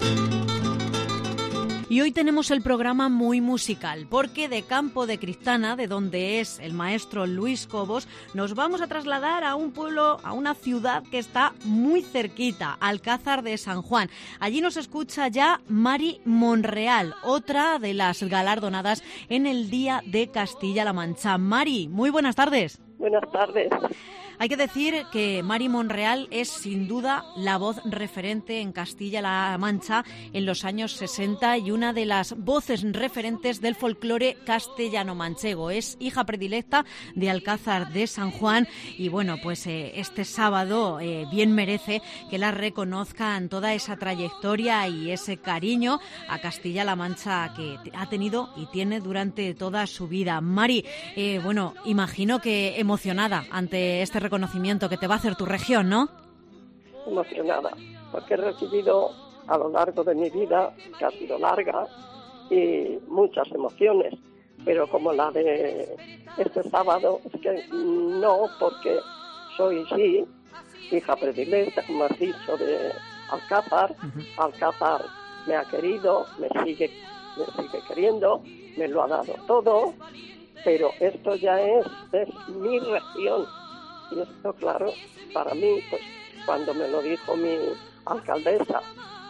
Y hoy tenemos el programa muy musical, porque de Campo de Cristana, de donde es el maestro Luis Cobos, nos vamos a trasladar a un pueblo, a una ciudad que está muy cerquita, Alcázar de San Juan. Allí nos escucha ya Mari Monreal, otra de las galardonadas en el Día de Castilla-La Mancha. Mari, muy buenas tardes. Buenas tardes. Hay que decir que Mari Monreal es sin duda la voz referente en Castilla-La Mancha en los años 60 y una de las voces referentes del folclore castellano-manchego. Es hija predilecta de Alcázar de San Juan y bueno, pues este sábado bien merece que la reconozcan toda esa trayectoria y ese cariño a Castilla-La Mancha que ha tenido y tiene durante toda su vida. Mari, bueno, imagino que emocionada ante este reconocimiento que te va a hacer tu región, ¿no? Emocionada, porque he recibido a lo largo de mi vida, que ha sido larga, y muchas emociones, pero como la de este sábado, es que no, porque soy sí, hija predilecta, como has dicho, de Alcázar. Alcázar me ha querido, me sigue queriendo, me lo ha dado todo, pero esto ya es mi región. Y esto, claro, para mí, pues cuando me lo dijo mi alcaldesa,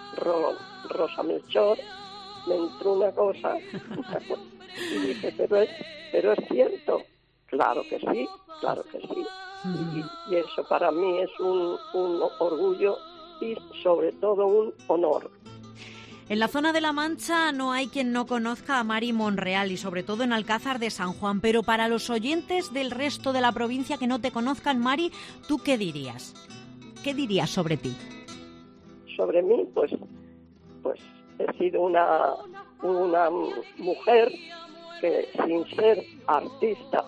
Rosa Melchor, me entró una cosa y dije, pero es cierto. Claro que sí, claro que sí. Y eso para mí es un orgullo y sobre todo un honor. En la zona de La Mancha no hay quien no conozca a Mari Monreal y sobre todo en Alcázar de San Juan, pero para los oyentes del resto de la provincia que no te conozcan, Mari, ¿tú qué dirías? ¿Qué dirías sobre ti? Sobre mí, pues he sido una mujer que sin ser artista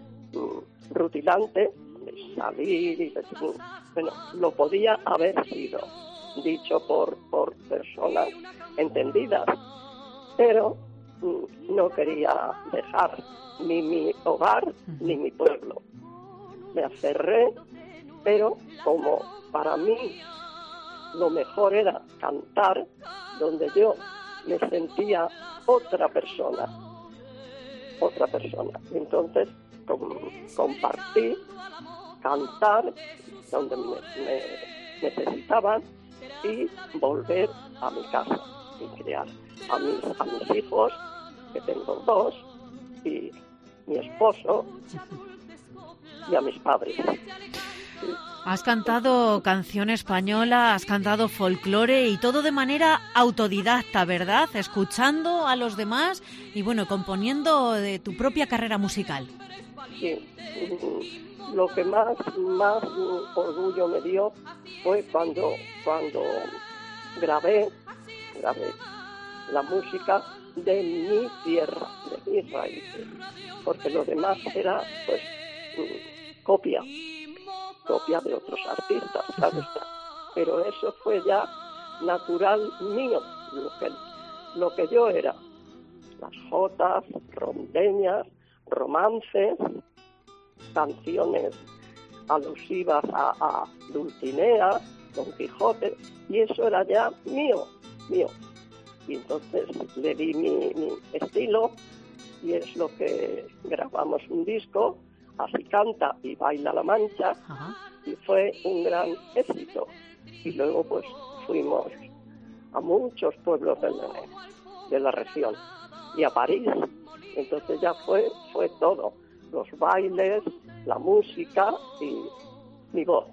rutilante, de salir y decir, bueno, lo podía haber sido, dicho por personas entendidas, pero no quería dejar ni mi hogar ni mi pueblo. Me aferré, pero como para mí lo mejor era cantar, donde yo me sentía otra persona. Entonces compartí, cantar donde me necesitaban y volver a mi casa y criar a mis hijos, que tengo 2, y mi esposo y a mis padres. Has cantado canción española, has cantado folclore y todo de manera autodidacta, ¿verdad? Escuchando a los demás y bueno, componiendo de tu propia carrera musical. Sí. Lo que más orgullo me dio fue cuando grabé la música de mi tierra, de mis raíces, porque lo demás era pues copia de otros artistas, claro está. Pero eso fue ya natural mío, lo que yo era. Las jotas, rondeñas, romances, canciones alusivas a Dulcinea, Don Quijote, y eso era ya mío. Y entonces le di mi estilo, y es lo que grabamos un disco, Así canta y baila La Mancha. Ajá. Y fue un gran éxito. Y luego pues fuimos a muchos pueblos de la región y a París. Entonces ya fue todo, los bailes, la música y mi voz.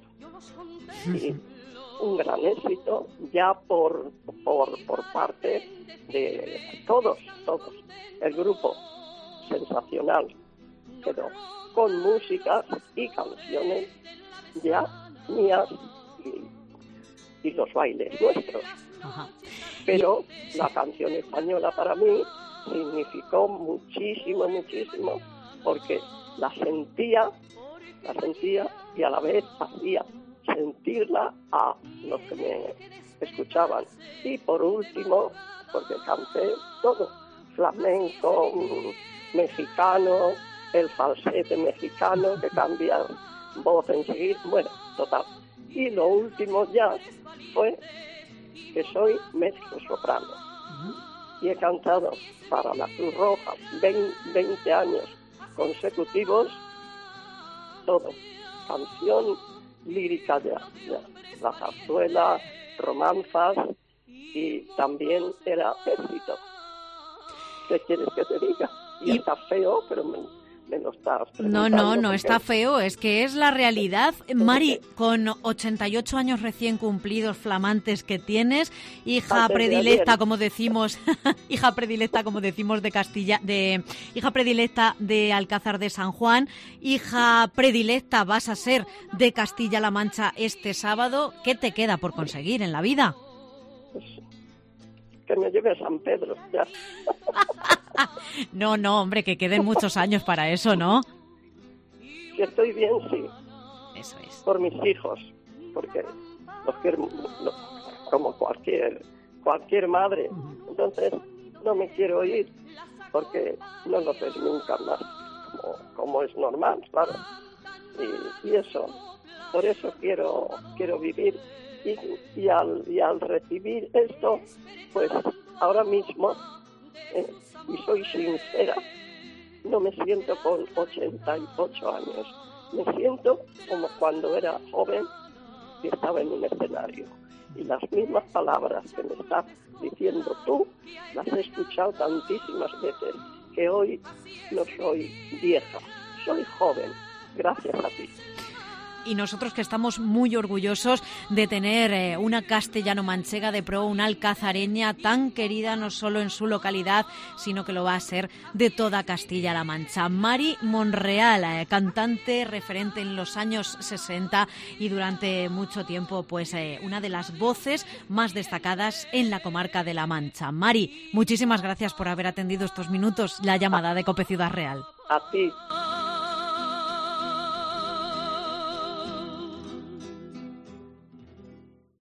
Y un gran éxito ya por parte de todos. El grupo sensacional quedó con músicas y canciones ya mías y los bailes nuestros. Ajá. Pero la canción española para mí significó muchísimo, porque la sentía y a la vez hacía sentirla a los que me escuchaban. Y por último, porque canté todo, flamenco, mexicano, el falsete mexicano que cambia voz enseguida, bueno, total. Y lo último ya fue que soy mezzosoprano. Y he cantado para la Cruz Roja 20 años consecutivos, todo. Canción lírica de la zarzuela, romanzas, y también era éxito. ¿Qué quieres que te diga? Y está feo, pero me lo estás preguntando. No está feo, es que es la realidad. Mari, con 88 años recién cumplidos, flamantes que tienes, hija predilecta, como decimos, hija predilecta de Alcázar de San Juan, hija predilecta vas a ser de Castilla-La Mancha este sábado. ¿Qué te queda por conseguir en la vida? Pues, que me lleve a San Pedro, ya. No, hombre, que queden muchos años para eso, ¿no? Si estoy bien, sí. Eso es. Por mis hijos, porque los quiero como cualquier madre. Entonces, no me quiero ir, porque no los ves nunca más, como es normal, claro. Y eso, por eso quiero vivir. Y al recibir esto, pues ahora mismo, y soy sincera, no me siento con 88 años. Me siento como cuando era joven y estaba en un escenario. Y las mismas palabras que me estás diciendo tú, las he escuchado tantísimas veces, que hoy no soy vieja, soy joven, gracias a ti. Y nosotros que estamos muy orgullosos de tener una castellano-manchega de pro, una alcazareña tan querida no solo en su localidad, sino que lo va a ser de toda Castilla-La Mancha. Mari Monreal, cantante referente en los años 60 y durante mucho tiempo pues una de las voces más destacadas en la comarca de La Mancha. Mari, muchísimas gracias por haber atendido estos minutos la llamada de COPE Ciudad Real. A ti.